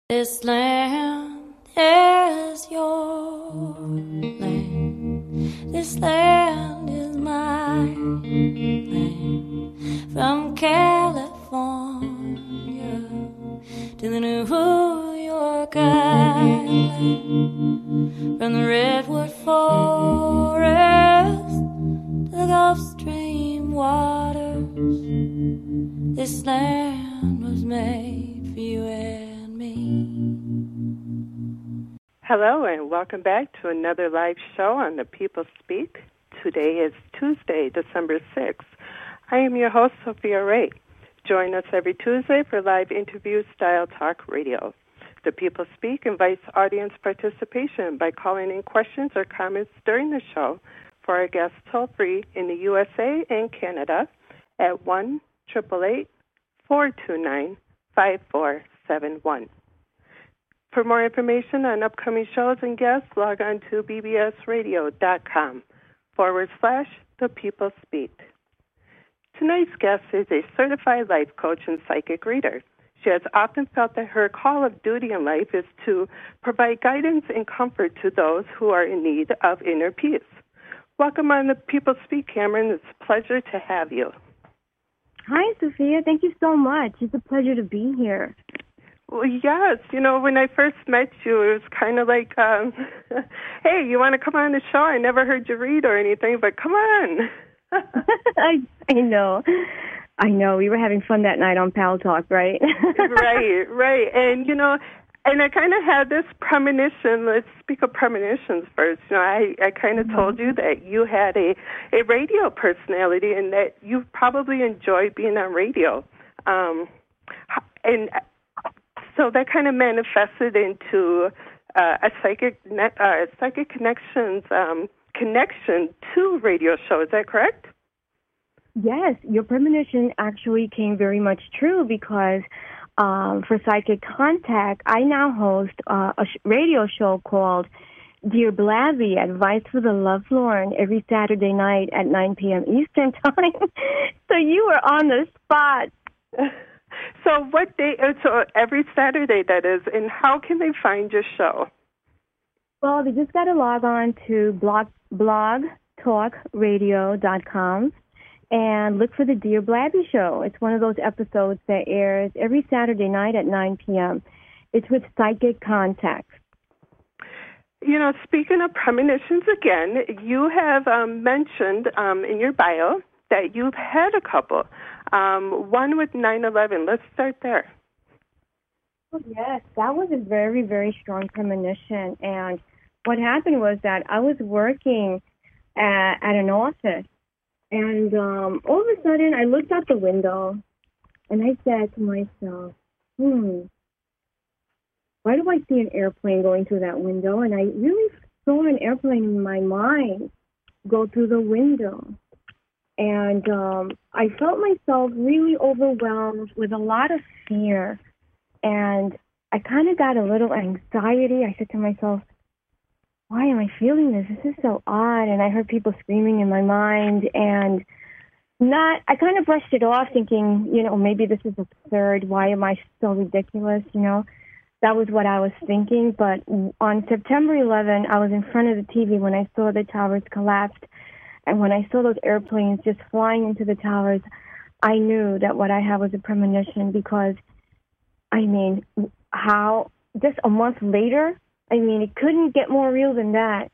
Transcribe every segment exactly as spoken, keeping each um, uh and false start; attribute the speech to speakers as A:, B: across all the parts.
A: This land is your land. This land is my land. From California to the New York Island, from the Redwood Forest to the Gulf Stream waters, this land was made for you and me.
B: Hello and welcome back to another live show on The People Speak. Today is Tuesday, December sixth. I am your host, Sophia Ray. Join us every Tuesday for live interview-style talk radio. The People Speak invites audience participation by calling in questions or comments during the show for our guests toll-free in the U S A and Canada at one eight eight eight, four two nine, five four seven one. For more information on upcoming shows and guests, log on to bbsradio.com forward slash The People Speak. Tonight's guest is a certified life coach and psychic reader. She has often felt that her call of duty in life is to provide guidance and comfort to those who are in need of inner peace. Welcome on The People Speak, Cameron. It's a pleasure to have you.
C: Hi, Sophia. Thank you so much. It's a pleasure to be here.
B: Well, yes. You know, when I first met you, it was kind of like, um, hey, you want to come on the show? I never heard you read or anything, but come on.
C: I, I know. I know. We were having fun that night on Pal Talk, right?
B: Right, right. And, you know, and I kind of had this premonition. Let's speak of premonitions first. You know, I, I kind of mm-hmm. told you that you had a, a radio personality and that you probably enjoyed being on radio. Um, and so that kind of manifested into uh, a psychic ne- uh, psychic connections um, connection to radio show. Is that correct?
C: Yes, your premonition actually came very much true because um, for Psychic Contact, I now host uh, a sh- radio show called Dear Blabby, Advice for the Lovelorn, every Saturday night at nine p.m. Eastern Time. So you were on the spot.
B: So what day? So every Saturday, that is. And how can they find your show?
C: Well, they just got to log on to blog blog talk radio dot com and look for the Dear Blabby Show. It's one of those episodes that airs every Saturday night at nine p.m. It's with Psychic Contact.
B: You know, speaking of premonitions again, you have um, mentioned um, in your bio that you've had a couple. Um, one with nine eleven. Let's start there.
C: Oh, yes, that was a very, very strong premonition. And what happened was that I was working at, at an office, and um, all of a sudden I looked out the window, and I said to myself, hmm, why do I see an airplane going through that window? And I really saw an airplane in my mind go through the window. And um, I felt myself really overwhelmed with a lot of fear. And I kind of got a little anxiety. I said to myself, why am I feeling this? This is so odd. And I heard people screaming in my mind. And not, I kind of brushed it off thinking, you know, maybe this is absurd. Why am I so ridiculous? You know, that was what I was thinking. But on September eleventh, I was in front of the T V when I saw the towers collapse. And when I saw those airplanes just flying into the towers, I knew that what I had was a premonition because, I mean, how, just a month later, I mean, it couldn't get more real than that.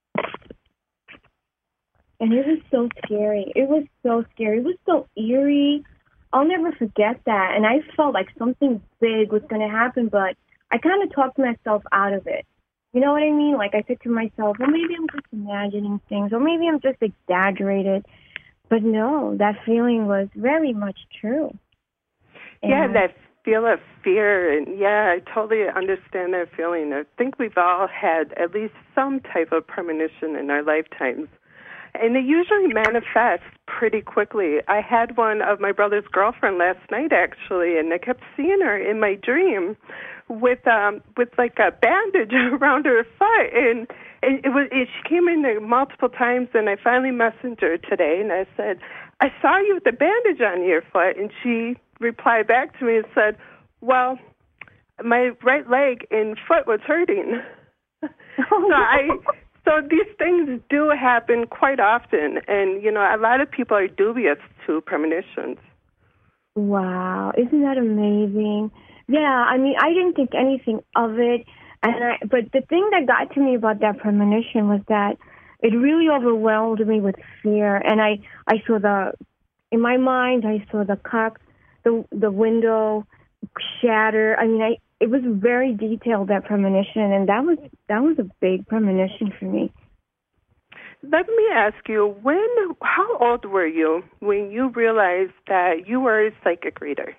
C: And it was so scary. It was so scary. It was so eerie. I'll never forget that. And I felt like something big was going to happen, but I kind of talked myself out of it. You know what I mean? Like I said to myself, well, maybe I'm just imagining things, or maybe I'm just exaggerated. But no, that feeling was very much true. And
B: yeah, that feel of fear. And yeah, I totally understand that feeling. I think we've all had at least some type of premonition in our lifetimes. And they usually manifest pretty quickly. I had one of my brother's girlfriend last night, actually, and I kept seeing her in my dream with um with like a bandage around her foot, and, and it was it, she came in there multiple times, and I finally messaged her today, and I said, I saw you with the bandage on your foot, and she replied back to me and said, well, my right leg and foot was hurting.
C: Oh,
B: so I so these things do happen quite often, and you know a lot of people are dubious to premonitions.
C: Wow, isn't that amazing? Yeah, I mean, I didn't think anything of it, and I, but the thing that got to me about that premonition was that it really overwhelmed me with fear, and I, I saw the, in my mind, I saw the cock, the the window shatter. I mean, I it was very detailed, that premonition, and that was that was a big premonition for me.
B: Let me ask you, when, how old were you when you realized that you were a psychic reader?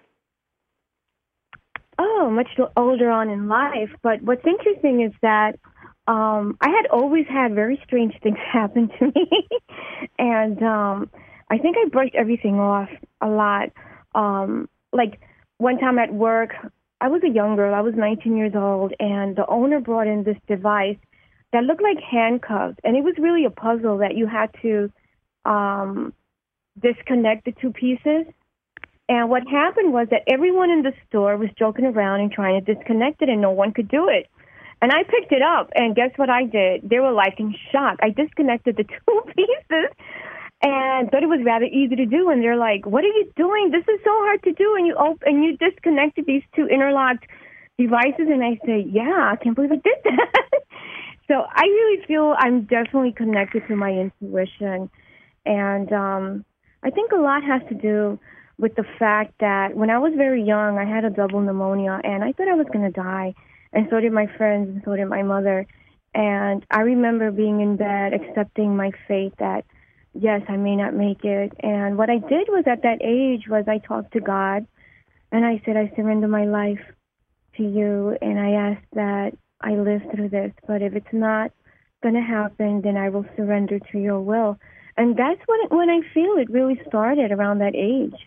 C: Oh, much older on in life. But what's interesting is that um, I had always had very strange things happen to me. and um, I think I brushed everything off a lot. Um, like one time at work, I was a young girl. I was nineteen years old, and the owner brought in this device that looked like handcuffs. And it was really a puzzle that you had to um, disconnect the two pieces. And what happened was that everyone in the store was joking around and trying to disconnect it, and no one could do it. And I picked it up, and guess what I did? They were like in shock. I disconnected the two pieces and thought it was rather easy to do. And they're like, "What are you doing? This is so hard to do." And you op- and you disconnected these two interlocked devices. And I said, "Yeah, I can't believe I did that." So I really feel I'm definitely connected to my intuition. And um, I think a lot has to do with the fact that when I was very young, I had a double pneumonia, and I thought I was going to die, and so did my friends, and so did my mother. And I remember being in bed, accepting my fate that, yes, I may not make it. And what I did was, at that age, was I talked to God, and I said, I surrender my life to you, and I ask that I live through this. But if it's not going to happen, then I will surrender to your will. And that's when, it, when I feel it really started, around that age.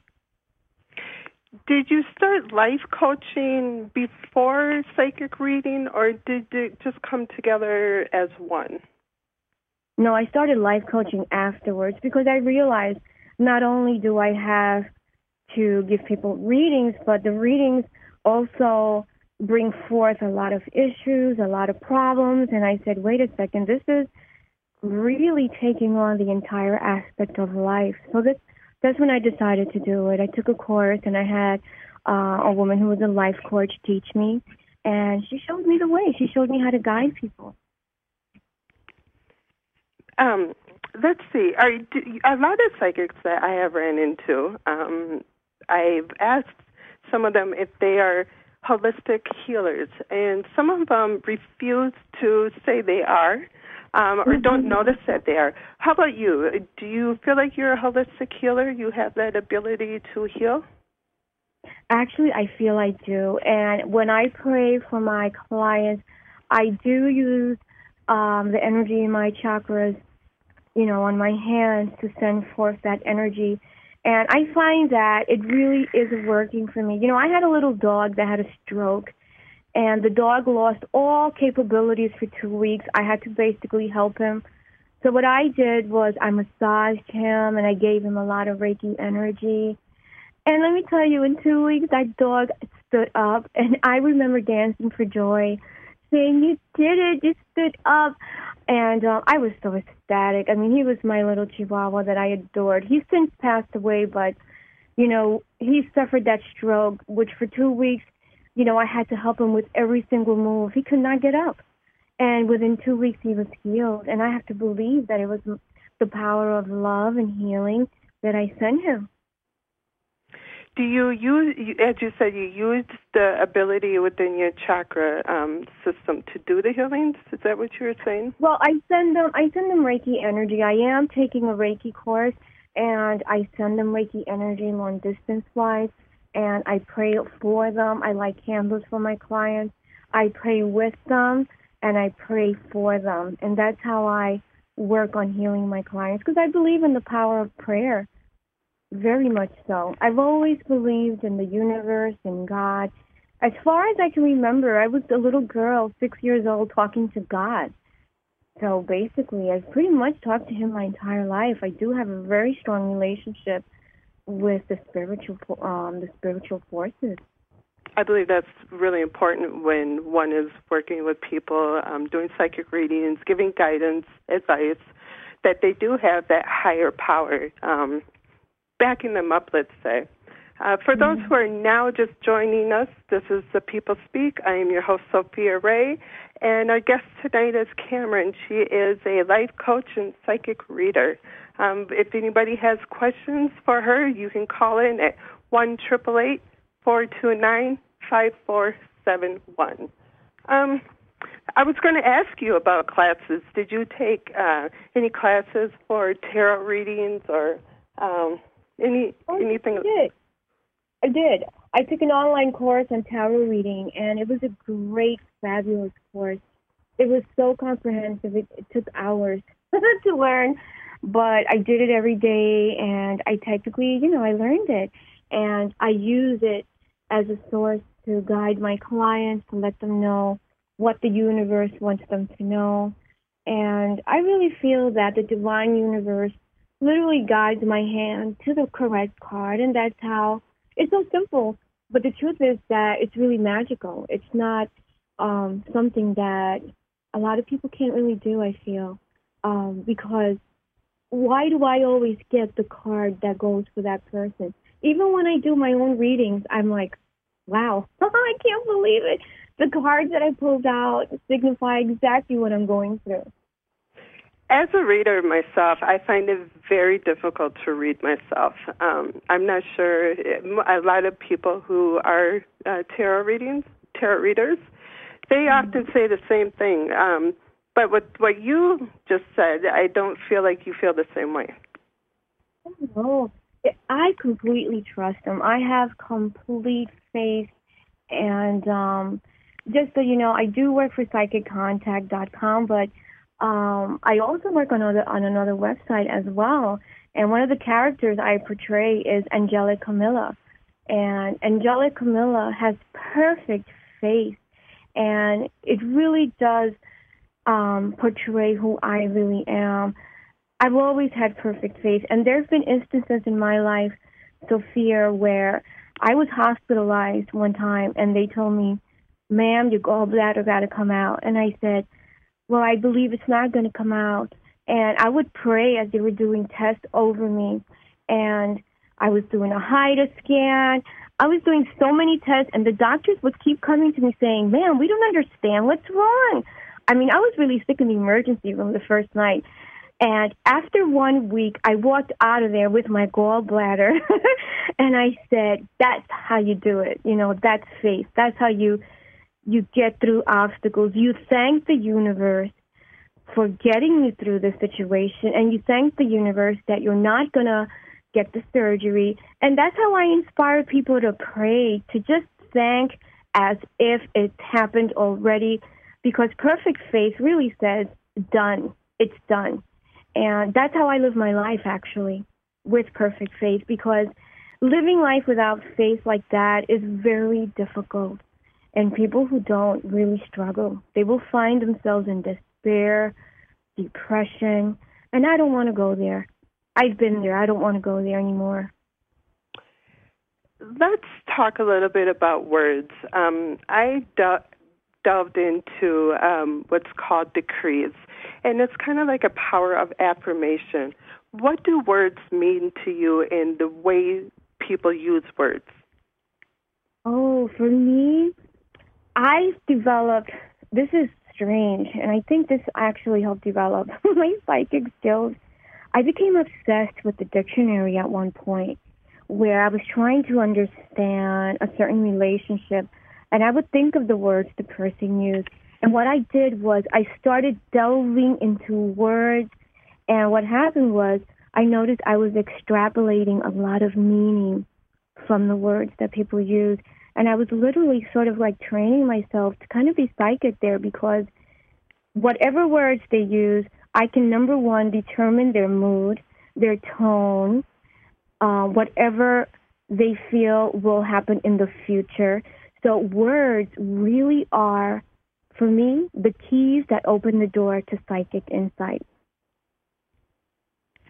B: Did you start life coaching before psychic reading, or did it just come together as one?
C: No, I started life coaching afterwards, because I realized not only do I have to give people readings, but the readings also bring forth a lot of issues, a lot of problems. And I said, wait a second, this is really taking on the entire aspect of life. So this That's when I decided to do it. I took a course, and I had uh, a woman who was a life coach teach me, and she showed me the way. She showed me how to guide people.
B: Um, let's see. Are, a lot of psychics that I have ran into, um, I've asked some of them if they are holistic healers, and some of them refuse to say they are. Um, or don't notice that they are. How about you? Do you feel like you're a holistic healer? You have that ability to heal?
C: Actually, I feel I do. And when I pray for my clients, I do use um, the energy in my chakras, you know, on my hands to send forth that energy. And I find that it really is working for me. You know, I had a little dog that had a stroke, and the dog lost all capabilities for two weeks. I had to basically help him. So what I did was I massaged him, and I gave him a lot of Reiki energy. And let me tell you, in two weeks, that dog stood up, and I remember dancing for joy, saying, "You did it, you stood up." And uh, I was so ecstatic. I mean, he was my little Chihuahua that I adored. He's since passed away, but, you know, he suffered that stroke, which for two weeks, you know, I had to help him with every single move. He could not get up. And within two weeks, he was healed. And I have to believe that it was the power of love and healing that I sent him.
B: Do you use, as you said, you used the ability within your chakra um, system to do the healings? Is that what you were saying?
C: Well, I send them, I send them Reiki energy. I am taking a Reiki course, and I send them Reiki energy long distance-wise. And I pray for them. I light candles for my clients. I pray with them, and I pray for them. And that's how I work on healing my clients, because I believe in the power of prayer, very much so. I've always believed in the universe and God. As far as I can remember, I was a little girl, six years old, talking to God. So basically, I've pretty much talked to him my entire life. I do have a very strong relationship with the spiritual, um, the spiritual forces.
B: I believe that's really important when one is working with people, um, doing psychic readings, giving guidance, advice, that they do have that higher power um, backing them up, let's say. Uh, for those who are now just joining us, this is The People Speak. I am your host, Sophia Ray, and our guest tonight is Cameron. She is a life coach and psychic reader. Um, if anybody has questions for her, you can call in at one eight eight eight, four two nine, five four seven one. Um, I was going to ask you about classes. Did you take uh, any classes for tarot readings or um, any
C: Oh,
B: anything?
C: I did. I did. I took an online course on tarot reading, and it was a great, fabulous course. It was so comprehensive. It, it took hours to learn, but I did it every day, and I technically, you know, I learned it. And I use it as a source to guide my clients, to let them know what the universe wants them to know. And I really feel that the divine universe literally guides my hand to the correct card, and that's how. It's so simple, but the truth is that it's really magical. It's not um, something that a lot of people can't really do, I feel, um, because why do I always get the card that goes for that person? Even when I do my own readings, I'm like, wow, I can't believe it. The cards that I pulled out signify exactly what I'm going through.
B: As a reader myself, I find it very difficult to read myself. Um, I'm not sure. A lot of people who are uh, tarot readings, tarot readers, they mm-hmm. often say the same thing. Um, but what what you just said, I don't feel like you feel the same way.
C: No, I completely trust them. I have complete faith, and um, just so you know, I do work for psychic contact dot com, but Um, I also work on another on another website as well, and one of the characters I portray is Angelic Camilla, and Angelic Camilla has perfect faith, and it really does um, portray who I really am. I've always had perfect faith, and there's been instances in my life, Sophia, where I was hospitalized one time, and they told me, "Ma'am, your gallbladder got to come out," and I said, well, I believe it's not going to come out. And I would pray as they were doing tests over me. And I was doing a HIDA scan. I was doing so many tests, and the doctors would keep coming to me saying, ma'am, we don't understand. What's wrong? I mean, I was really sick in the emergency room the first night. And after one week, I walked out of there with my gallbladder. And I said, that's how you do it. You know, that's faith. That's how you... You get through obstacles. You thank the universe for getting you through this situation, and you thank the universe that you're not going to get the surgery. And that's how I inspire people to pray, to just thank as if it's happened already, because perfect faith really says, done. It's done. And that's how I live my life, actually, with perfect faith, because living life without faith like that is very difficult. And people who don't really struggle. They will find themselves in despair, depression, and I don't want to go there. I've been there. I don't want to go there anymore.
B: Let's talk a little bit about words. Um, I de- delved into um, what's called decrees, and it's kind of like a power of affirmation. What do words mean to you in the way people use words?
C: Oh, for me, I've developed, this is strange, and I think this actually helped develop my psychic skills. I became obsessed with the dictionary at one point, where I was trying to understand a certain relationship, and I would think of the words the person used. And what I did was I started delving into words, and what happened was I noticed I was extrapolating a lot of meaning from the words that people use. And I was literally sort of like training myself to kind of be psychic there, because whatever words they use, I can, number one, determine their mood, their tone, uh, whatever they feel will happen in the future. So words really are, for me, the keys that open the door to psychic insight.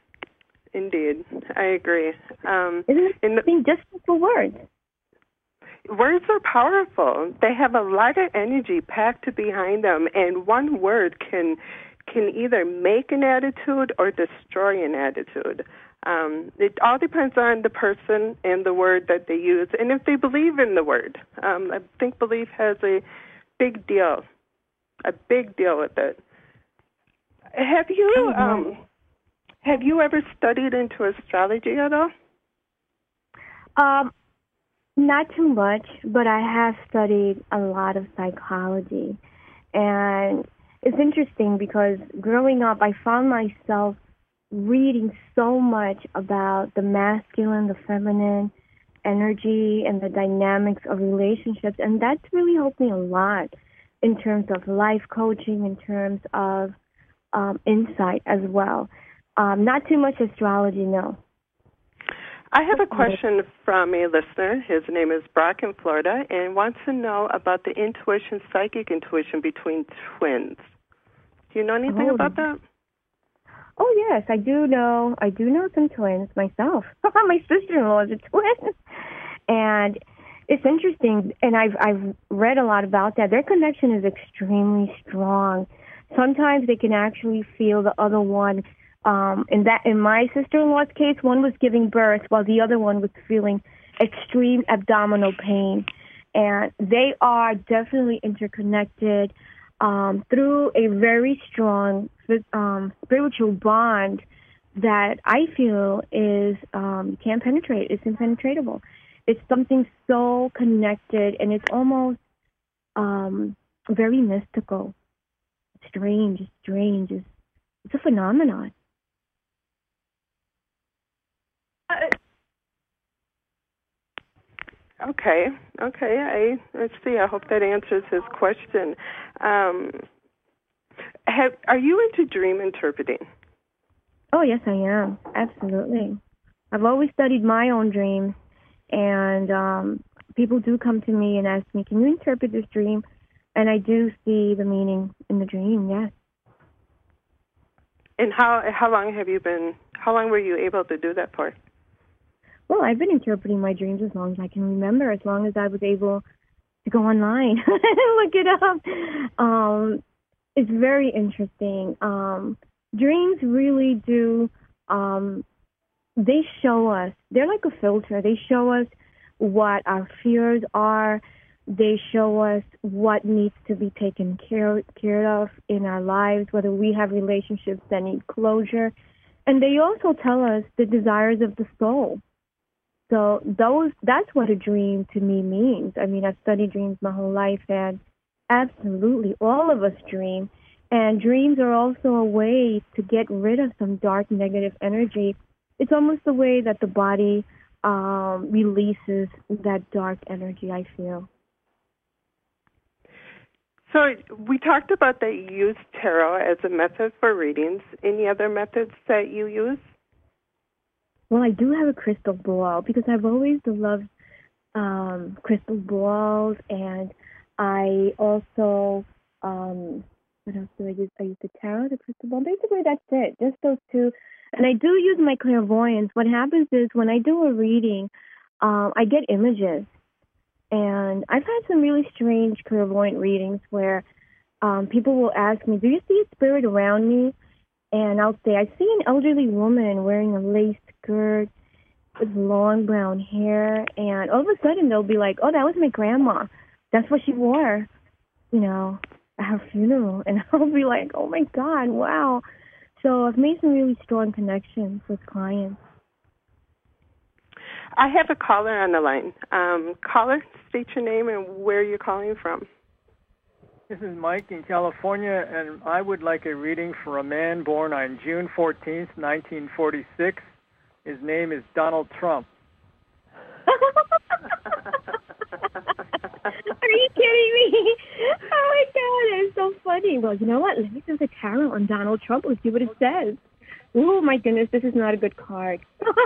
B: Indeed. I agree. Um,
C: Isn't it
B: in the,
C: just for words?
B: words are powerful. They have a lot of energy packed behind them, and one word can can either make an attitude or destroy an attitude. Um, it all depends on the person and the word that they use, and if they believe in the word. Um, I think belief has a big deal, a big deal with it. Have you um, have you ever studied into astrology at all?
C: Um, not too much, but I have studied a lot of psychology, and it's interesting because growing up, I found myself reading so much about the masculine, the feminine energy, and the dynamics of relationships, and that's really helped me a lot in terms of life coaching, in terms of um, insight as well. Um, not too much astrology, no.
B: I have a question from a listener. His name is Brock in Florida, and wants to know about the intuition, psychic intuition between twins. Do you know anything
C: oh.
B: about that?
C: Oh, yes, I do know. I do know some twins myself. My sister-in-law is a twin. And it's interesting, and I've I've read a lot about that. Their connection is extremely strong. Sometimes they can actually feel the other one. Um, in that, in my sister-in-law's case, one was giving birth while the other one was feeling extreme abdominal pain. And they are definitely interconnected um, through a very strong um, spiritual bond that I feel is um, can't penetrate. It's impenetrable. It's something so connected, and it's almost um, very mystical. Strange, strange. It's, it's a phenomenon.
B: Okay, okay. I let's see. I hope that answers his question. Um, have are you into dream interpreting?
C: Oh yes, I am. Absolutely. I've always studied my own dreams, and um, people do come to me and ask me, "Can you interpret this dream?" And I do see the meaning in the dream. Yes.
B: And how how long have you been? How long were you able to do that for?
C: Well, I've been interpreting my dreams as long as I can remember, as long as I was able to go online and look it up. Um, it's very interesting. Um, dreams really do, um, they show us, they're like a filter. They show us what our fears are. They show us what needs to be taken care, care of in our lives, whether we have relationships that need closure. And they also tell us the desires of the soul. So those that's what a dream to me means. I mean, I've studied dreams my whole life, and absolutely all of us dream. And dreams are also a way to get rid of some dark, negative energy. It's almost the way that the body um, releases that dark energy, I feel.
B: So we talked about that you use tarot as a method for readings. Any other methods that you use?
C: Well, I do have a crystal ball because I've always loved um, crystal balls, and I also, um, what else do I use? I use the tarot, the crystal ball. Basically, that's it, just those two. And I do use my clairvoyance. What happens is when I do a reading, um, I get images. And I've had some really strange clairvoyant readings where um, people will ask me, do you see a spirit around me? And I'll say, I see an elderly woman wearing a lace skirt with long brown hair. And all of a sudden, they'll be like, oh, that was my grandma. That's what she wore, you know, at her funeral. And I'll be like, oh, my God, wow. So I've made some really strong connections with clients.
B: I have a caller on the line. Um, caller, state your name and where you're calling from.
D: This is Mike in California, and I would like a reading for a man born on June fourteenth, nineteen forty-six. His name is Donald Trump.
C: Are you kidding me? Oh, my God, it's so funny. Well, you know what? Let me do the tarot on Donald Trump and see what it says. Oh, my goodness, this is not a good card.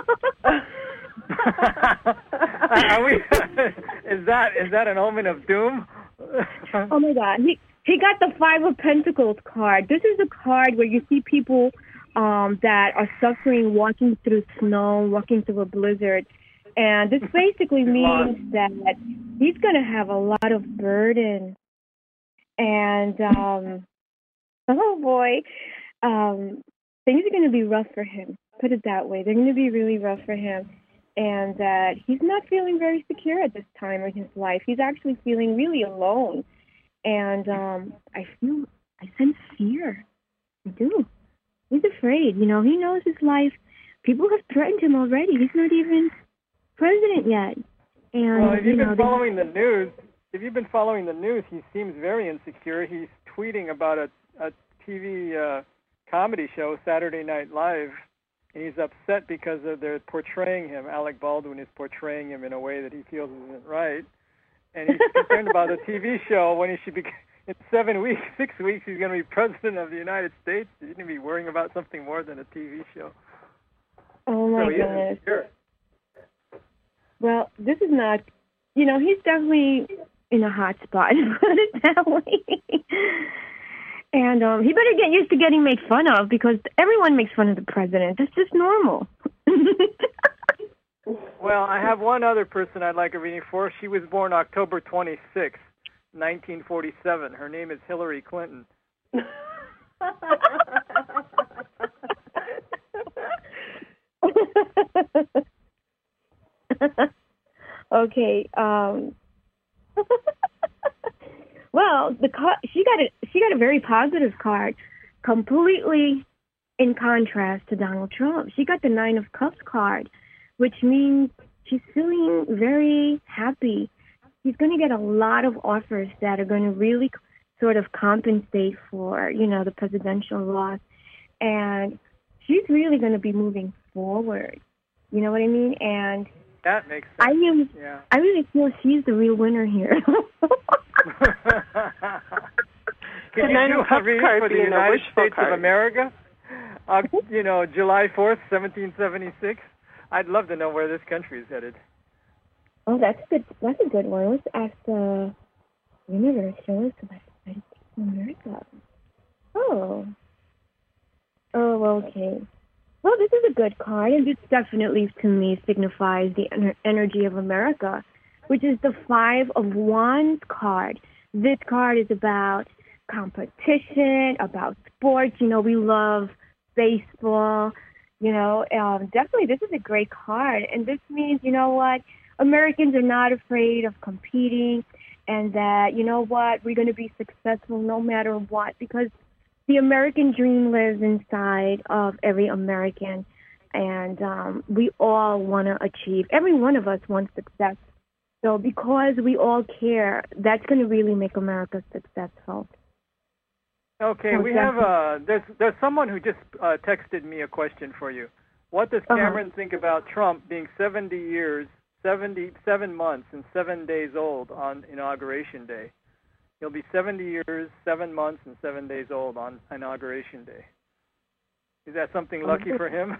D: Are we, is that is that an omen of doom?
C: Oh, my God. He, he got the Five of Pentacles card. This is a card where you see people um, that are suffering, walking through snow, walking through a blizzard. And this basically
D: Lost.
C: means that he's going to have a lot of burden. And, um, oh boy, um, things are going to be rough for him. Put it that way. They're going to be really rough for him. And that he's not feeling very secure at this time in his life. He's actually feeling really alone. And um, I feel, I sense fear. I do. He's afraid. You know, he knows his life. People have threatened him already. He's not even president yet. And,
D: well, if you've
C: you know,
D: been following the news, if you've been following the news, he seems very insecure. He's tweeting about a, a T V uh, comedy show, Saturday Night Live, and he's upset because of they're portraying him. Alec Baldwin is portraying him in a way that he feels isn't right, and he's concerned about a T V show when he should be. In seven weeks, six weeks, he's going to be president of the United States. He's going to be worrying about something more than a T V show.
C: Oh my
D: so he
C: goodness.
D: Sure.
C: Well, this is not, you know, he's definitely in a hot spot, put it that way. And um, he better get used to getting made fun of because everyone makes fun of the president. That's just normal.
D: Well, I have one other person I'd like a reading for. She was born October twenty-sixth, nineteen forty-seven. Her name is Hillary Clinton.
C: Okay. Um, well, the car- she got a she got a very positive card, completely in contrast to Donald Trump. She got the Nine of Cups card, which means she's feeling very happy. She's going to get a lot of offers that are going to really sort of compensate for, you know, the presidential loss, and she's really going to be moving forward. You know what I mean? And
D: that makes sense.
C: I am.
D: Yeah.
C: I really feel she's the real winner here.
D: Can you do a reading for the United States
B: card.
D: of America? Uh, you know, July fourth, seventeen seventy-six. I'd love to know where this country is headed.
C: Oh, that's good. That's a good one. Let's ask the universe. Show us about the United States of America. Oh. Oh, okay. Well, this is a good card, and this definitely, to me, signifies the ener- energy of America, which is the Five of Wands card. This card is about competition, about sports. You know, we love baseball. You know, um, definitely this is a great card, and this means, you know what, Americans are not afraid of competing, and that, you know what, we're going to be successful no matter what, because the American dream lives inside of every American, and um, we all want to achieve, every one of us wants success. So because we all care, that's going to really make America successful.
D: Okay,
C: so
D: we have, uh, there's, there's someone who just uh, texted me a question for you. What does Cameron uh-huh. think about Trump being seventy years, seventy-seven months, and seven days old on Inauguration Day? He'll be seventy years, seven months, and seven days old on Inauguration Day. Is that something lucky for him?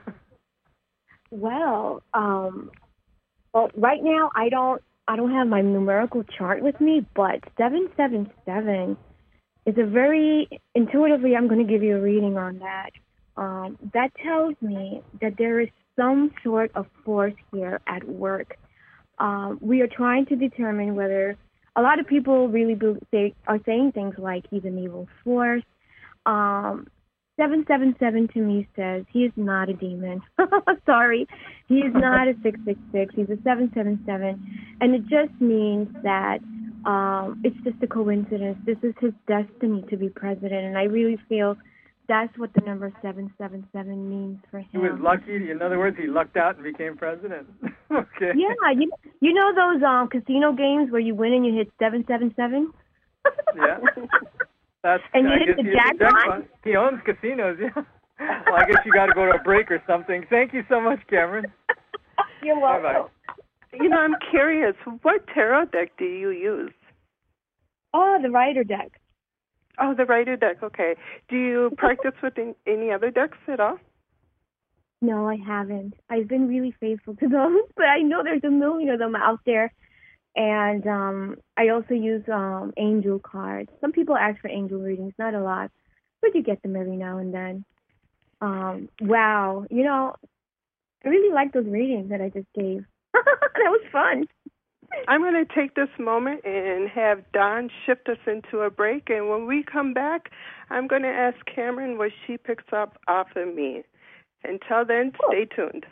C: Well, um, well, right now I don't, I don't have my numerical chart with me, but seven seven seven is a very intuitively. I'm going to give you a reading on that. Um, that tells me that there is some sort of force here at work. Um, we are trying to determine whether. A lot of people really be, say, are saying things like he's an evil force. Um, seven seven seven to me says he is not a demon. Sorry. He is not a six six six. He's a seven seven seven. And it just means that um, it's just a coincidence. This is his destiny to be president. And I really feel that's what the number seven seven seven means for him.
D: He was lucky. In other words, he lucked out and became president. Okay.
C: Yeah, you, you know those um, casino games where you win and you hit seven seven seven?
D: Yeah. That's,
C: and you
D: I
C: hit the jackpot?
D: He owns casinos, yeah. Well, I guess you got to go to a break or something. Thank you so much, Cameron.
C: You're welcome.
D: Bye-bye.
B: You know, I'm curious, what tarot deck do you use?
C: Oh, the Rider deck.
B: Oh, the Rider deck, okay. Do you practice with any other decks at all?
C: No, I haven't. I've been really faithful to those, but I know there's a million of them out there. And um, I also use um, angel cards. Some people ask for angel readings, not a lot, but you get them every now and then. Um, wow. You know, I really like those readings that I just gave. That was fun.
B: I'm going to take this moment and have Dawn shift us into a break, and when we come back, I'm going to ask Cameron what she picks up off of me. Until then,
C: Cool.
B: Stay tuned.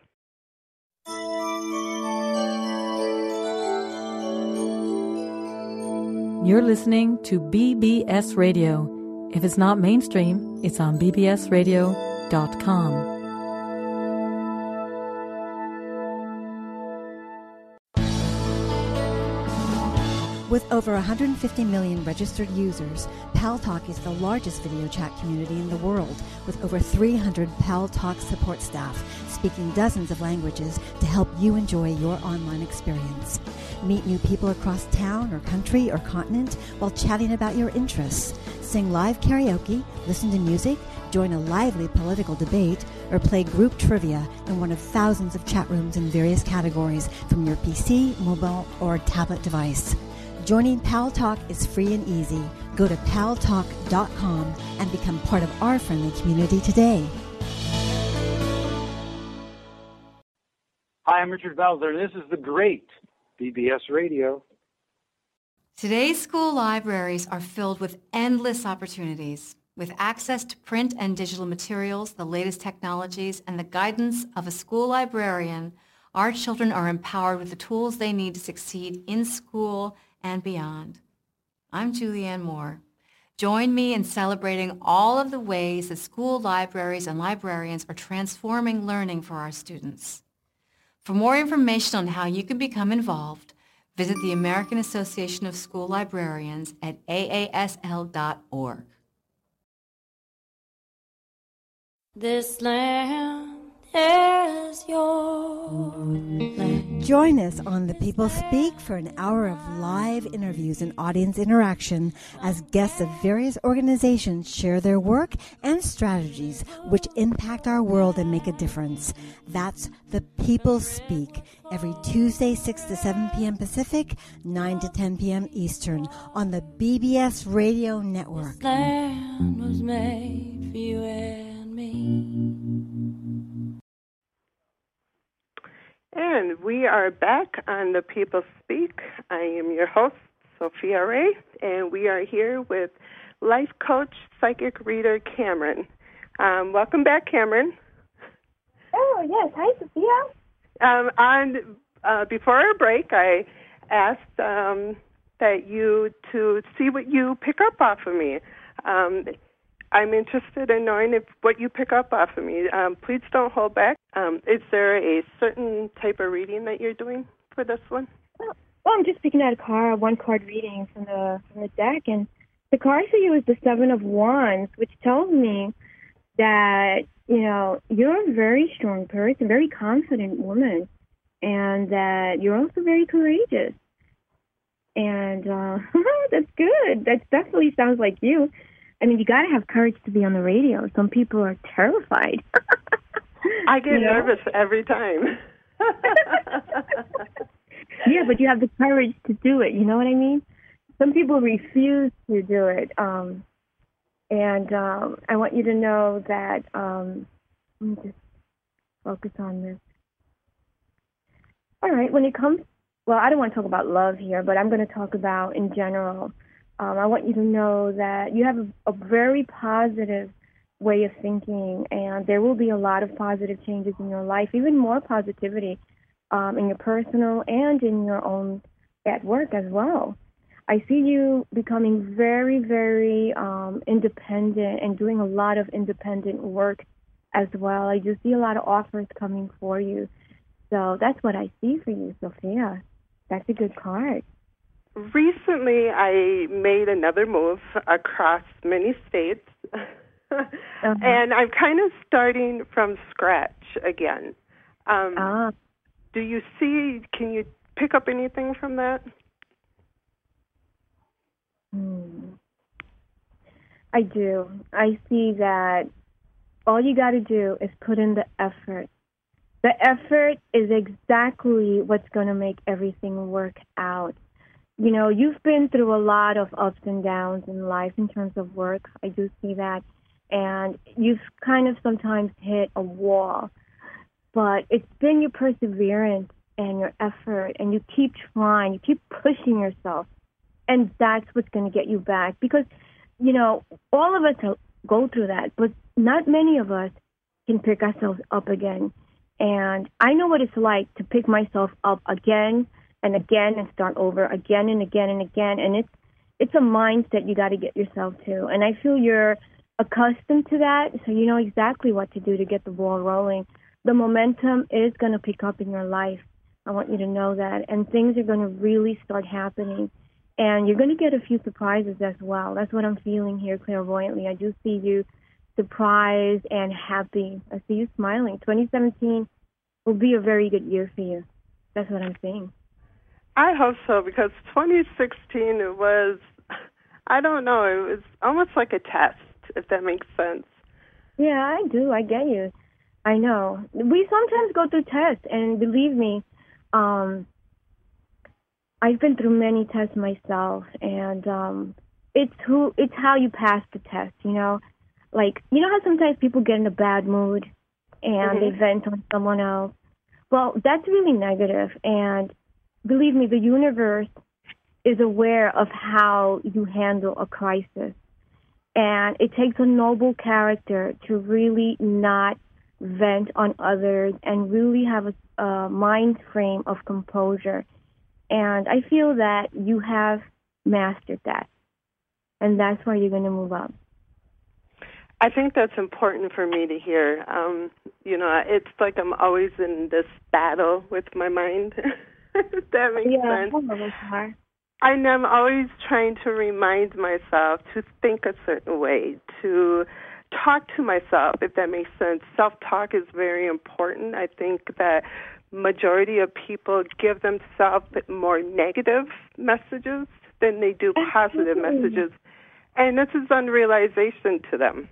E: You're listening to B B S Radio. If it's not mainstream, it's on b b s radio dot com.
F: With over one hundred fifty million registered users, Paltalk is the largest video chat community in the world, with over three hundred Paltalk support staff speaking dozens of languages to help you enjoy your online experience. Meet new people across town or country or continent while chatting about your interests. Sing live karaoke, listen to music, join a lively political debate, or play group trivia in one of thousands of chat rooms in various categories from your P C, mobile, or tablet device. Joining Paltalk is free and easy. Go to pal talk dot com and become part of our friendly community today.
G: Hi, I'm Richard Belzer. This is the great B B S Radio.
H: Today's school libraries are filled with endless opportunities. With access to print and digital materials, the latest technologies, and the guidance of a school librarian, our children are empowered with the tools they need to succeed in school and beyond. I'm Julianne Moore. Join me in celebrating all of the ways that school libraries and librarians are transforming learning for our students. For more information on how you can become involved, visit the American Association of School Librarians at A A S L dot org.
A: This land is your land.
F: Join us on The People Speak for an hour of live interviews and audience interaction as guests of various organizations share their work and strategies which impact our world and make a difference. That's The People Speak, every Tuesday, six to seven p.m. Pacific, nine to ten p.m. Eastern, on the B B S Radio Network.
A: This land was made for you and me.
B: And we are back on The People Speak. I am your host, Sophia Ray, and we are here with life coach, psychic reader, Cameron. Um, welcome back, Cameron.
C: Oh, yes. Hi, Sophia.
B: Um, on, uh, before our break, I asked um, that you to see what you pick up off of me. Um, I'm interested in knowing if what you pick up off of me. Um, please don't hold back. Um, is there a certain type of reading that you're doing for this one?
C: Well, well, I'm just picking out a card, one card reading from the from the deck, and the card for you is the Seven of Wands, which tells me that, you know, you're a very strong person, very confident woman, and that you're also very courageous. And uh, that's good. That definitely sounds like you. I mean, you got to have courage to be on the radio. Some people are terrified.
B: I get
C: you know?
B: nervous every time.
C: Yeah, but you have the courage to do it. You know what I mean? Some people refuse to do it. Um, and um, I want you to know that, um, let me just focus on this. All right, when it comes, well, I don't want to talk about love here, but I'm going to talk about in general. Um, I want you to know that you have a, a very positive way of thinking, and there will be a lot of positive changes in your life, even more positivity um, in your personal and in your own at work as well. I see you becoming very, very um, independent and doing a lot of independent work as well. I do see a lot of offers coming for you. So that's what I see for you, Sophia. That's a good card.
B: Recently, I made another move across many states, uh-huh. and I'm kind of starting from scratch again. Um,
C: ah.
B: Do you see, can you pick up anything from that?
C: Hmm. I do. I see that all you got to do is put in the effort. The effort is exactly what's going to make everything work out. You know, you've been through a lot of ups and downs in life in terms of work. I do see that. And you've kind of sometimes hit a wall. But it's been your perseverance and your effort, and you keep trying, you keep pushing yourself, and that's what's going to get you back. Because, you know, all of us go through that, but not many of us can pick ourselves up again. And I know what it's like to pick myself up again and again and start over again and again and again. And it's it's a mindset you got to get yourself to. And I feel you're accustomed to that, so you know exactly what to do to get the ball rolling. The momentum is going to pick up in your life. I want you to know that. And things are going to really start happening. And you're going to get a few surprises as well. That's what I'm feeling here clairvoyantly. I do see you surprised and happy. I see you smiling. twenty seventeen will be a very good year for you. That's what I'm saying.
B: I hope so, because twenty sixteen, it was, I don't know, it was almost like a test, if that makes sense.
C: Yeah, I do. I get you. I know. We sometimes go through tests, and believe me, um, I've been through many tests myself, and um, it's who, it's how you pass the test, you know? Like, you know how sometimes people get in a bad mood and mm-hmm. they vent on someone else? Well, that's really negative, and believe me, the universe is aware of how you handle a crisis. And it takes a noble character to really not vent on others and really have a, a mind frame of composure. And I feel that you have mastered that. And that's why you're going to move up.
B: I think that's important for me to hear. Um, you know, it's like I'm always in this battle with my mind. If that makes
C: yeah,
B: sense. Yeah, and I'm always trying to remind myself to think a certain way, to talk to myself, if that makes sense. Self-talk is very important. I think that majority of people give themselves more negative messages than they do positive messages. And this is unrealization to them.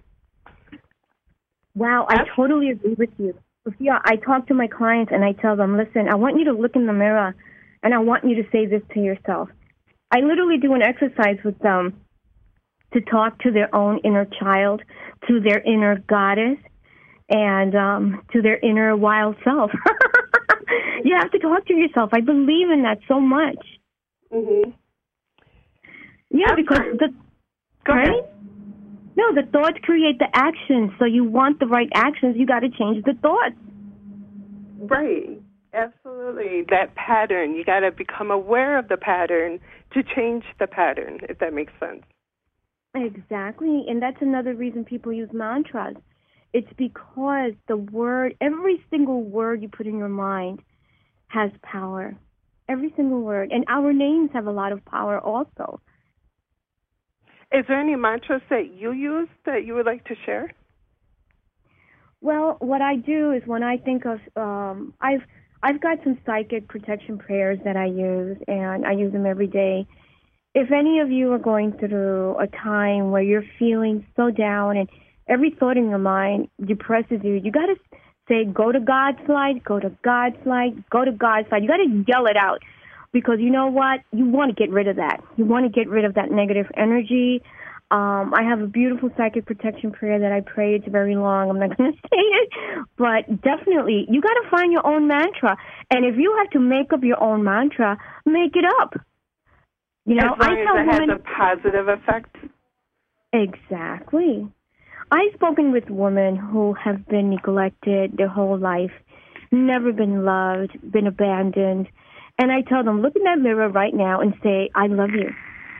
C: Wow, I totally agree with you. Sophia, I talk to my clients and I tell them, listen, I want you to look in the mirror and I want you to say this to yourself. I literally do an exercise with them to talk to their own inner child, to their inner goddess, and um, to their inner wild self. You have to talk to yourself. I believe in that so much.
B: Mm-hmm.
C: Yeah, because the...
B: Go ahead.
C: Right? No, the thoughts create the actions. So you want the right actions, you got to change the thoughts.
B: Right. Absolutely. That pattern, you got to become aware of the pattern to change the pattern, if that makes sense.
C: Exactly. And that's another reason people use mantras. It's because the word, every single word you put in your mind has power. Every single word. And our names have a lot of power also.
B: Is there any mantras that you use that you would like to share?
C: Well, what I do is when I think of, um, I've I've got some psychic protection prayers that I use, and I use them every day. If any of you are going through a time where you're feeling so down and every thought in your mind depresses you, you got to say, go to God's light, go to God's light, go to God's light. You got to yell it out. Because you know what? You want to get rid of that. You want to get rid of that negative energy. Um, I have a beautiful psychic protection prayer that I pray. It's very long. I'm not going to say it. But definitely, you got to find your own mantra. And if you have to make up your own mantra, make it up. You know,
B: as long
C: I
B: as
C: tell
B: it
C: women,
B: has a positive effect.
C: Exactly. I've spoken with women who have been neglected their whole life, never been loved, been abandoned. And I tell them, look in that mirror right now and say, I love you.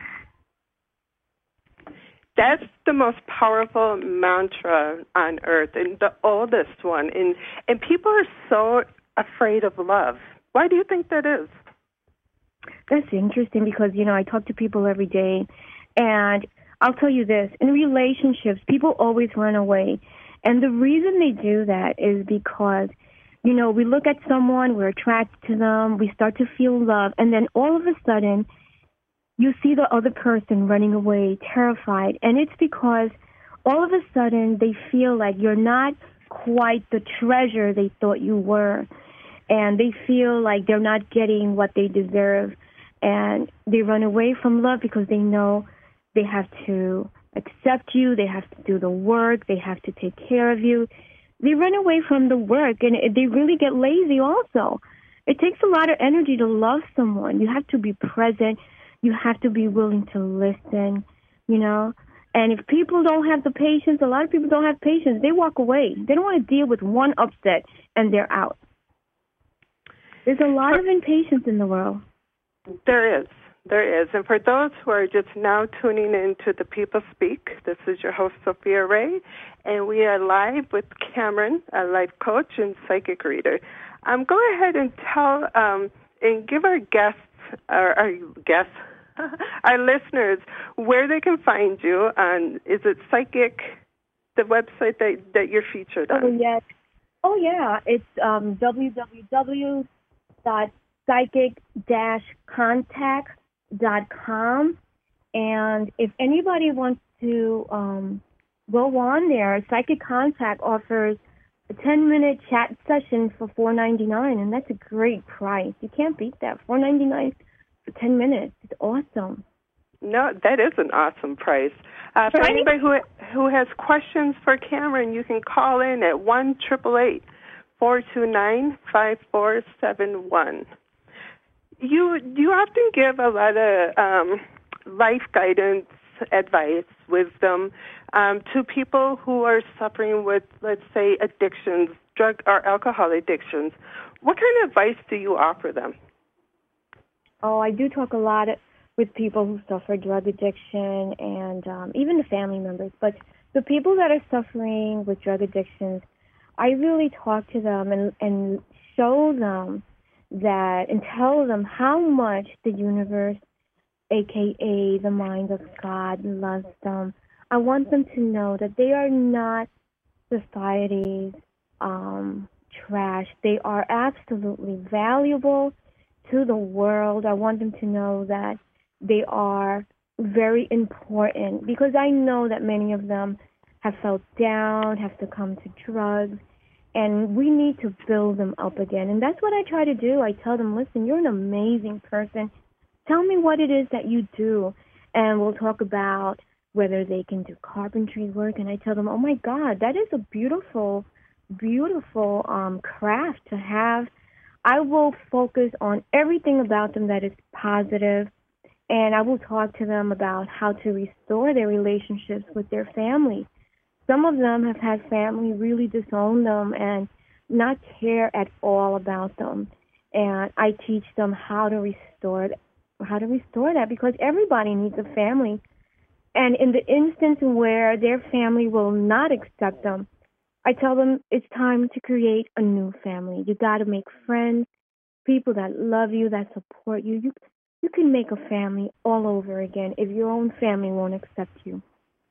B: That's the most powerful mantra on earth and the oldest one. And, and people are so afraid of love. Why do you think that is?
C: That's interesting because, you know, I talk to people every day. And I'll tell you this, in relationships, people always run away. And the reason they do that is because, you know, we look at someone, we're attracted to them, we start to feel love, and then all of a sudden, you see the other person running away, terrified, and it's because all of a sudden they feel like you're not quite the treasure they thought you were, and they feel like they're not getting what they deserve, and they run away from love because they know they have to accept you, they have to do the work, they have to take care of you. They run away from the work, and they really get lazy also. It takes a lot of energy to love someone. You have to be present. You have to be willing to listen, you know. And if people don't have the patience, a lot of people don't have patience. They walk away. They don't want to deal with one upset, and they're out. There's a lot of impatience in the world.
B: There is. There is. And for those who are just now tuning in to The People Speak, this is your host, Sophia Ray, and we are live with Cameron, a life coach and psychic reader. Um, go ahead and tell um, and give our guests, our, our guests, our listeners, where they can find you. On, is it Psychic, the website that, that you're featured on?
C: Oh, yes. Oh, yeah. It's um, w w w dot psychic dash contact dot com. And if anybody wants to um, go on there, Psychic Contact offers a ten-minute chat session for four ninety-nine, and that's a great price. You can't beat that. four ninety-nine for ten minutes. It's awesome.
B: No, that is an awesome price. Uh, for
C: Right?
B: anybody who who has questions for Cameron, you can call in at one eight eight eight, four two nine, five four seven one. You you often give a lot of um, life guidance, advice, wisdom um, to people who are suffering with, let's say, addictions, drug or alcohol addictions. What kind of advice do you offer them?
C: Oh, I do talk a lot with people who suffer drug addiction and um, even the family members. But the people that are suffering with drug addictions, I really talk to them and, and show them that and tell them how much the universe, a k a the mind of God, loves them. I want them to know that they are not society's um, trash. They are absolutely valuable to the world. I want them to know that they are very important, because I know that many of them have felt down, have succumbed to drugs, and we need to build them up again. And that's what I try to do. I tell them, listen, you're an amazing person. Tell me what it is that you do. And we'll talk about whether they can do carpentry work. And I tell them, oh, my God, that is a beautiful, beautiful um, craft to have. I will focus on everything about them that is positive, and I will talk to them about how to restore their relationships with their family. Some of them have had family really disown them and not care at all about them. And I teach them how to restore how to restore that, because everybody needs a family. And in the instance where their family will not accept them, I tell them it's time to create a new family. You got to make friends, people that love you, that support you. You you can make a family all over again if your own family won't accept you.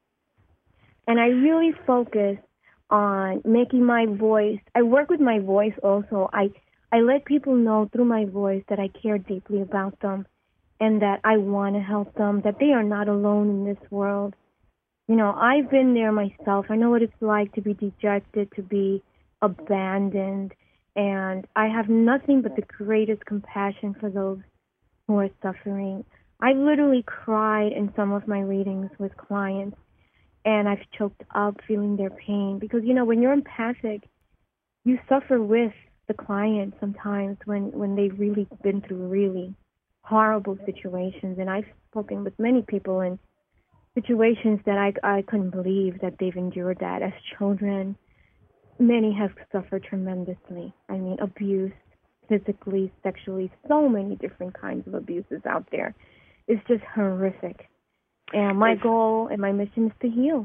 C: And I really focus on making my voice. I work with my voice also. I, I let people know through my voice that I care deeply about them and that I want to help them, that they are not alone in this world. You know, I've been there myself. I know what it's like to be dejected, to be abandoned, and I have nothing but the greatest compassion for those who are suffering. I literally cried in some of my readings with clients, and I've choked up feeling their pain, because, you know, when you're empathic, you suffer with the client sometimes when, when they've really been through really horrible situations. And I've spoken with many people in situations that I, I couldn't believe that they've endured that as children. Many have suffered tremendously. I mean, abuse, physically, sexually, so many different kinds of abuses out there. It's just horrific. And my goal and my mission is to heal.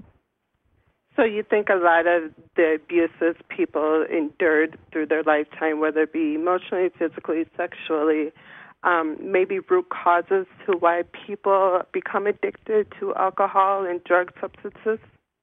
B: So you think a lot of the abuses people endured through their lifetime, whether it be emotionally, physically, sexually, um, maybe root causes to why people become addicted to alcohol and drug substances?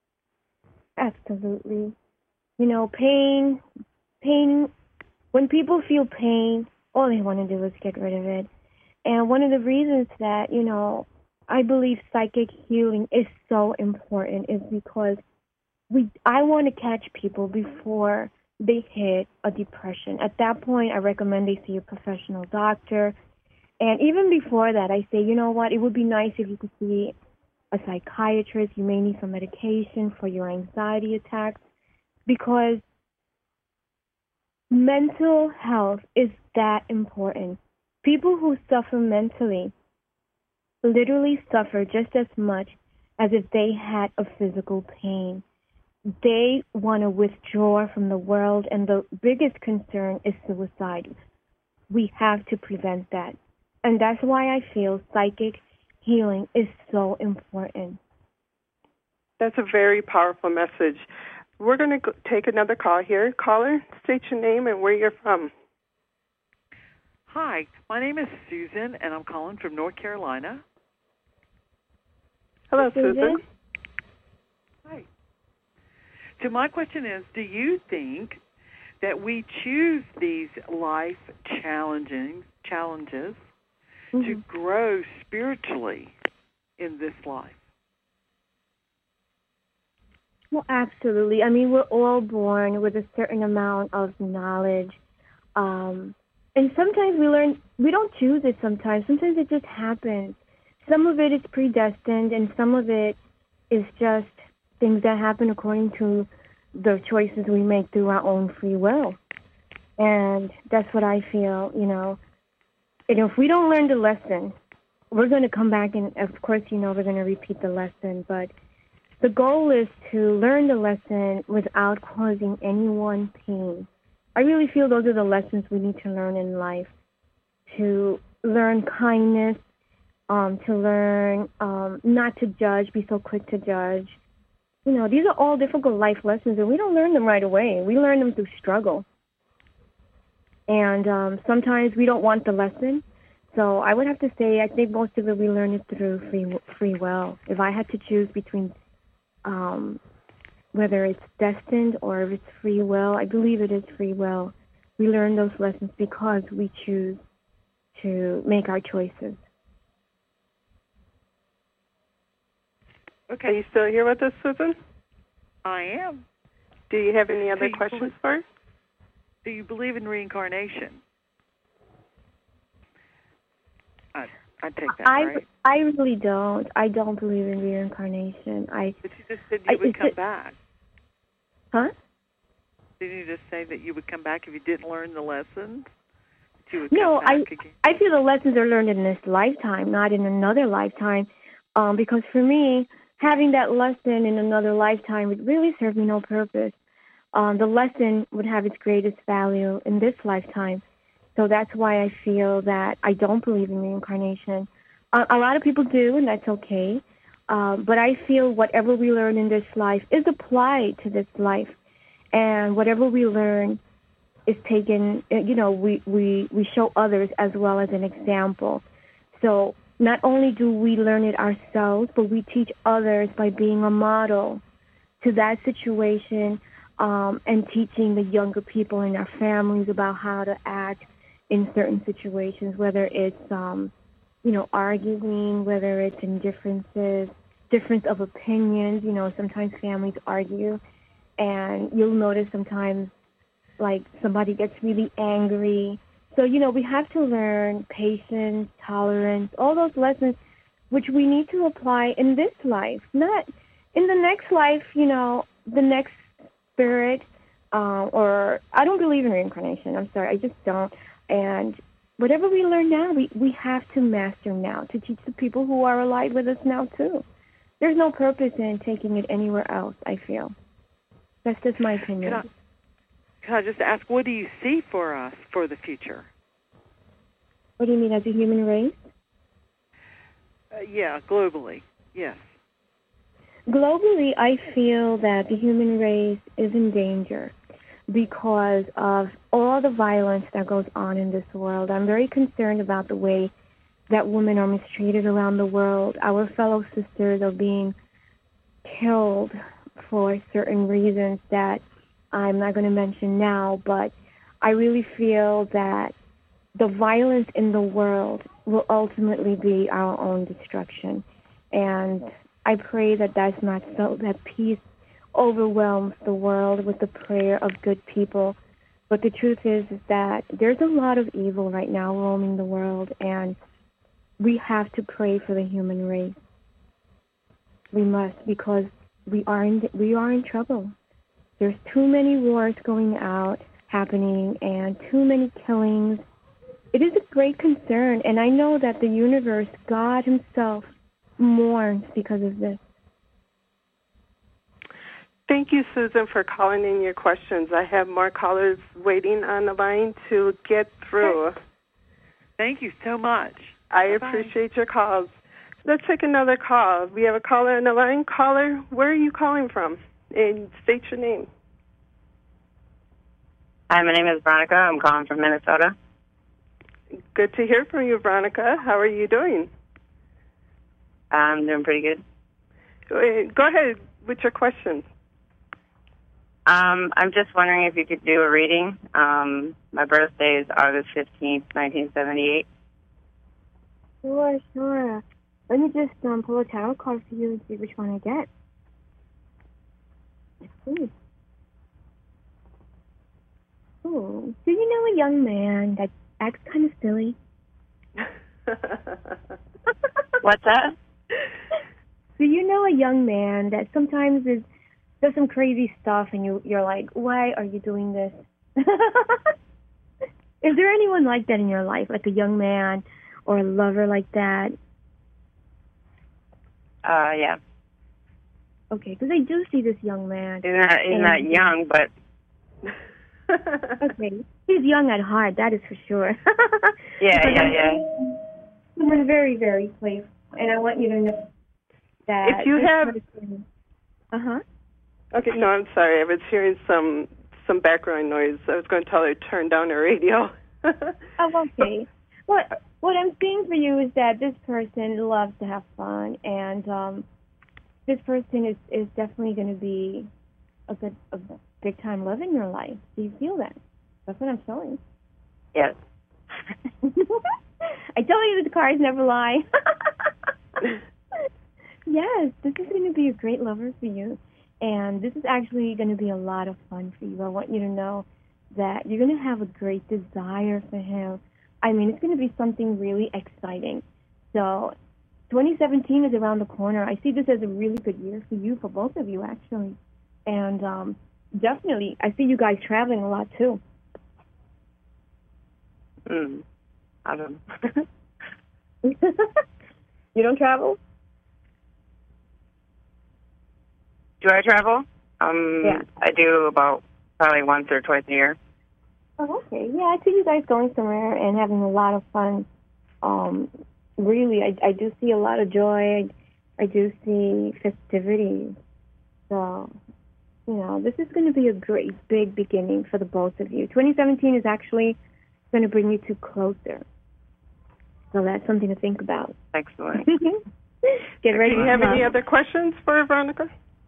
C: Absolutely. You know, pain, pain, when people feel pain, all they want to do is get rid of it. And one of the reasons that, you know, I believe psychic healing is so important is because we I want to catch people before they hit a depression. At that point, I recommend they see a professional doctor. And even before that, I say, you know what, it would be nice if you could see a psychiatrist. You may need some medication for your anxiety attacks, because mental health is that important. People who suffer mentally literally suffer just as much as if they had a physical pain. They want to withdraw from the world, and the biggest concern is suicide. We have to prevent that. And that's why I feel psychic healing is so important.
B: That's a very powerful message. We're going to take another call here. Caller, state your name and where you're from.
I: Hi, my name is Susan, and I'm calling from North Carolina.
B: Hello, Susan. Susan.
I: Hi. So my question is, do you think that we choose these life challenging challenges mm-hmm. to grow spiritually in this life?
C: Well, absolutely. I mean, we're all born with a certain amount of knowledge. Um, and sometimes we learn, we don't choose it sometimes. Sometimes it just happens. Some of it is predestined, and some of it is just things that happen according to the choices we make through our own free will. And that's what I feel, you know. And if we don't learn the lesson, we're going to come back and, of course, you know, we're going to repeat the lesson. But the goal is to learn the lesson without causing anyone pain. I really feel those are the lessons we need to learn in life. To learn kindness, um, to learn um, not to judge, be so quick to judge. You know, these are all difficult life lessons, and we don't learn them right away. We learn them through struggle. And um, sometimes we don't want the lesson. So I would have to say I think most of it we learn it through free free will. If I had to choose between um, whether it's destined or if it's free will, I believe it is free will. We learn those lessons because we choose to make our choices.
B: Okay. Are you still here with us, Susan?
I: I am.
B: Do you have any other questions believe, for us?
I: Do you believe in reincarnation? I, I take that,
C: I,
I: right?
C: I really don't. I don't believe in reincarnation. I.
I: But you just said you
C: I,
I: would come
C: it,
I: back.
C: Huh?
I: Didn't you just say that you would come back if you didn't learn the lessons? That you would
C: no,
I: come back
C: I.
I: Again?
C: I feel the lessons are learned in this lifetime, not in another lifetime. Um, because for me, having that lesson in another lifetime would really serve me no purpose. Um, the lesson would have its greatest value in this lifetime. So that's why I feel that I don't believe in reincarnation. Uh, a lot of people do, and that's okay. Um, but I feel whatever we learn in this life is applied to this life. And whatever we learn is taken, you know, we, we, we show others as well as an example. So not only do we learn it ourselves, but we teach others by being a model to that situation um, and teaching the younger people in our families about how to act in certain situations, whether it's, um, you know, arguing, whether it's in differences, difference of opinions. You know, sometimes families argue, and you'll notice sometimes, like, somebody gets really angry. So, you know, we have to learn patience, tolerance, all those lessons, which we need to apply in this life, not in the next life, you know, the next spirit, uh, or I don't believe in reincarnation. I'm sorry, I just don't. And whatever we learn now, we, we have to master now to teach the people who are alive with us now, too. There's no purpose in taking it anywhere else, I feel. That's just my opinion.
I: Can I, can I just ask, what do you see for us for the future?
C: What do you mean, as a human race?
I: Uh, yeah, globally, yes.
C: Globally, I feel that the human race is in danger because of all the violence that goes on in this world. I'm very concerned about the way that women are mistreated around the world. Our fellow sisters are being killed for certain reasons that I'm not going to mention now, but I really feel that the violence in the world will ultimately be our own destruction. And I pray that that's not so, that peace overwhelms the world with the prayer of good people. But the truth is, is that there's a lot of evil right now roaming the world, and we have to pray for the human race. We must, because we are in, we are in trouble. There's too many wars going out, happening and too many killings. It is a great concern, and I know that the universe, God himself, mourns because of this.
B: Thank you, Susan, for calling in your questions. I have more callers waiting on the line to get through.
I: Thank you so much.
B: I
I: Bye-bye.
B: appreciate your calls. Let's take another call. We have a caller on the line. Caller, where are you calling from? And state your name.
J: Hi, my name is Veronica. I'm calling from Minnesota.
B: Good to hear from you, Veronica. How are you doing?
J: I'm doing pretty good.
B: Go ahead with your questions.
J: Um, I'm just wondering if you could do a reading. Um, my birthday is August fifteenth, nineteen seventy-eight.
C: Sure, sure. Let me just um, pull a tarot card for you and see which one I get. Let's see. Oh, do you know a young man that acts kind of silly?
J: What's that?
C: Do you know a young man that sometimes is does some crazy stuff and you you're like, why are you doing this? Is there anyone like that in your life, like a young man or a lover like that?
J: Uh, yeah.
C: Okay, because I do see this young man.
J: He's not, he's
C: and,
J: not young, but...
C: Okay, he's young at heart, that is for sure.
J: yeah, yeah, yeah.
C: Someone very, very playful, and I want you to know that...
B: If you have...
C: Person... Uh-huh.
B: Okay, no, I'm sorry. I was hearing some some background noise. I was going to tell her to turn down her radio.
C: Oh, okay. What what I'm seeing for you is that this person loves to have fun, and um, this person is, is definitely going to be a good, a big time love in your life. Do you feel that? That's what I'm showing.
J: Yes.
C: I told you the cards never lie. Yes, this is going to be a great lover for you. And this is actually going to be a lot of fun for you. I want you to know that you're going to have a great desire for him. I mean, it's going to be something really exciting. So twenty seventeen is around the corner. I see this as a really good year for you, for both of you, actually. And um, definitely, I see you guys traveling a lot, too.
J: Mm. I don't
C: You don't travel?
J: Do I travel? Um,
C: Yeah.
J: I do about probably once or twice a year.
C: Oh, okay. Yeah, I see you guys going somewhere and having a lot of fun. Um, really, I, I do see a lot of joy. I, I do see festivities. So, you know, this is going to be a great, big beginning for the both of you. twenty seventeen is actually going to bring you two closer. So that's something to think about.
J: Excellent.
C: Get ready.
B: Do you have
C: to
B: any other questions for Veronica?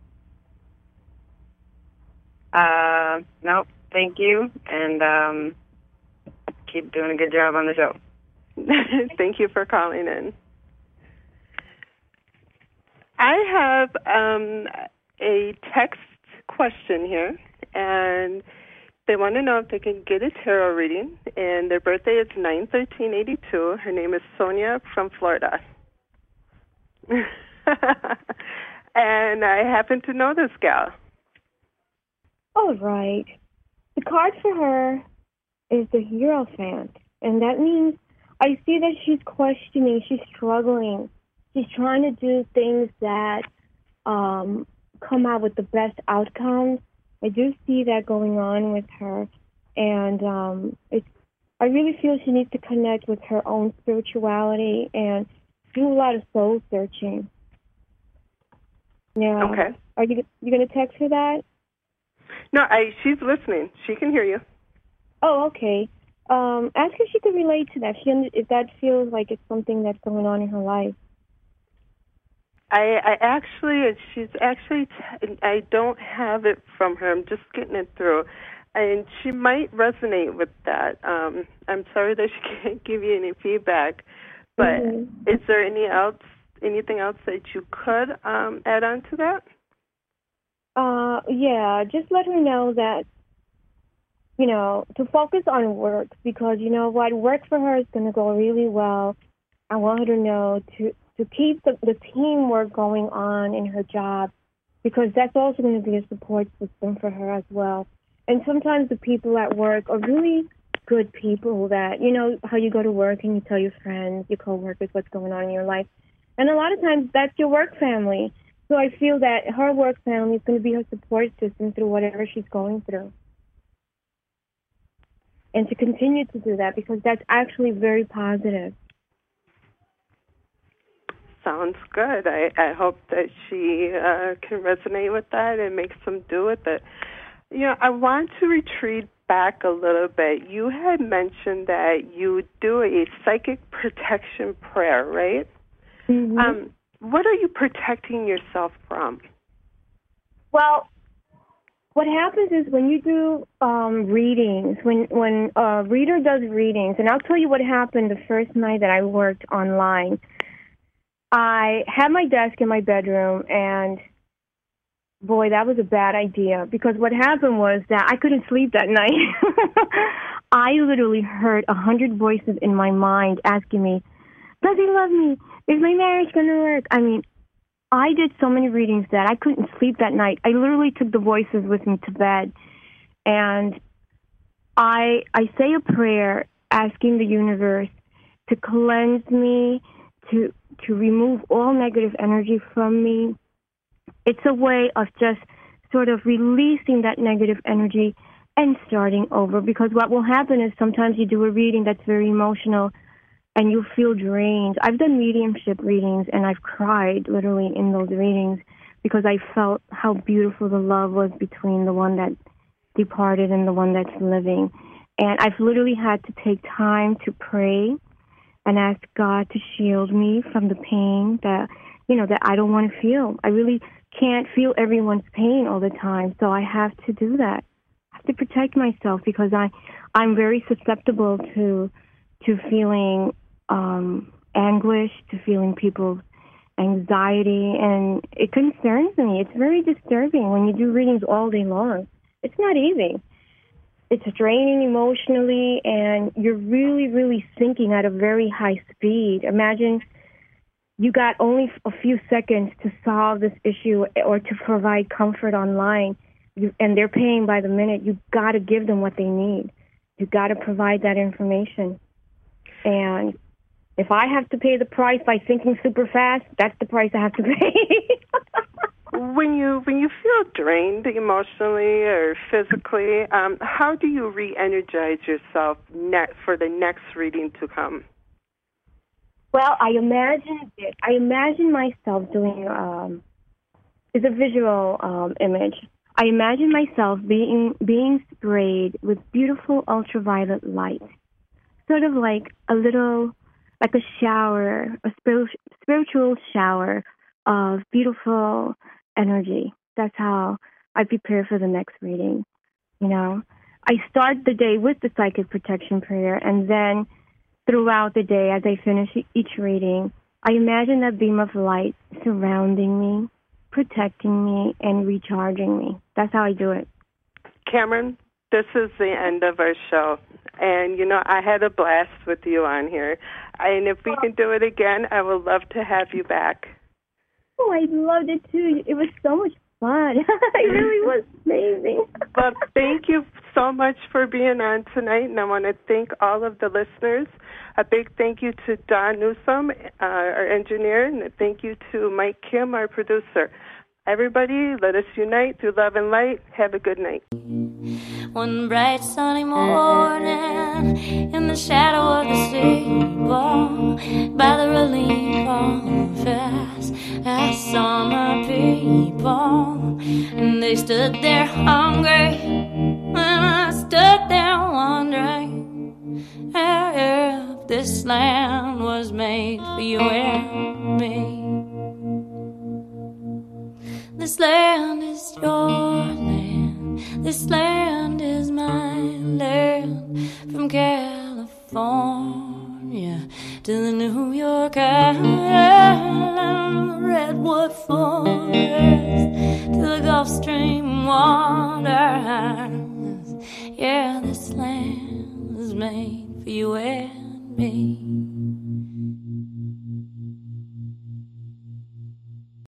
J: Uh, nope. Thank you, and um, keep doing a good job on the show.
B: Thank you for calling in. I have um, a text question here, and they want to know if they can get a tarot reading, and their birthday is nine thirteen eighty-two. Her name is Sonia from Florida. And I happen to know this gal.
C: All right. The card for her is the Hierophant, and that means I see that she's questioning, she's struggling, she's trying to do things that um, come out with the best outcomes. I do see that going on with her, and um, it's. I really feel she needs to connect with her own spirituality and do a lot of soul searching. Yeah.
B: Okay.
C: Are you you going to text her that?
B: No, I. She's listening. She can hear you.
C: Oh, okay. Um, ask if she could relate to that. She, if that feels like it's something that's going on in her life.
B: I, I actually, she's actually, I don't have it from her. I'm just getting it through. And she might resonate with that. Um, I'm sorry that she can't give you any feedback, but mm-hmm. Is there any else, anything else that you could um, add on to that?
C: Uh, yeah, just let her know that, you know, to focus on work, because you know what, work for her is going to go really well. I want her to know to, to keep the, the teamwork going on in her job, because that's also going to be a support system for her as well. And sometimes the people at work are really good people that, you know, how you go to work and you tell your friends, your coworkers what's going on in your life. And a lot of times that's your work family. So I feel that her work family is going to be her support system through whatever she's going through. And to continue to do that, because that's actually very positive.
B: Sounds good. I, I hope that she uh, can resonate with that and make some do with it. You know, I want to retreat back a little bit. You had mentioned that you do a psychic protection prayer, right?
C: Mm-hmm.
B: Um, what are you protecting yourself from?
C: Well, what happens is when you do um, readings, when when a reader does readings, and I'll tell you what happened the first night that I worked online. I had my desk in my bedroom, and boy, that was a bad idea, because what happened was that I couldn't sleep that night. I literally heard a hundred voices in my mind asking me, does he love me? Is my marriage going to work? I mean, I did so many readings that I couldn't sleep that night. I literally took the voices with me to bed, and I I say a prayer asking the universe to cleanse me, to to remove all negative energy from me. It's a way of just sort of releasing that negative energy and starting over, because what will happen is sometimes you do a reading that's very emotional and you feel drained. I've done mediumship readings, and I've cried literally in those readings because I felt how beautiful the love was between the one that departed and the one that's living. And I've literally had to take time to pray and ask God to shield me from the pain that, you know, that I don't want to feel. I really can't feel everyone's pain all the time, so I have to do that. I have to protect myself, because I, I'm very susceptible to to feeling um, anguish, to feeling people's anxiety, and it concerns me. It's very disturbing when you do readings all day long. It's not easy. It's draining emotionally, and you're really, really sinking at a very high speed. Imagine you got only a few seconds to solve this issue or to provide comfort online, you, and they're paying by the minute. You've got to give them what they need. You've got to provide that information. And if I have to pay the price by thinking super fast, that's the price I have to pay.
B: When you when you feel drained emotionally or physically, um, how do you re-energize yourself ne- for the next reading to come?
C: Well, I imagine it. I imagine myself doing. Um, it's a visual um, image. I imagine myself being being sprayed with beautiful ultraviolet light, sort of like a little, like a shower, a spir- spiritual shower of beautiful energy. That's how I prepare for the next reading. You know, I start the day with the psychic protection prayer, and then throughout the day, as I finish each reading, I imagine that beam of light surrounding me, protecting me, and recharging me. That's how I do it.
B: Cameron, this is the end of our show. And, you know, I had a blast with you on here. And if we can do it again, I would love to have you back.
C: Oh, I loved it, too. It was so much fun. It really was amazing.
B: Well, thank you so much for being on tonight, and I want to thank all of the listeners. A big thank you to Don Newsom, uh, our engineer, and a thank you to Mike Kim, our producer. Everybody, let us unite through love and light. Have a good night.
A: One bright sunny morning, in the shadow of the steeple, by the relief office, I saw my people, and they stood there hungry, and I stood there wondering if this land was made for you and me. This land is your land, this land is my land. From California to the New York Island, the Redwood Forest to the Gulf Stream waters. Yeah, this land is made for you and me.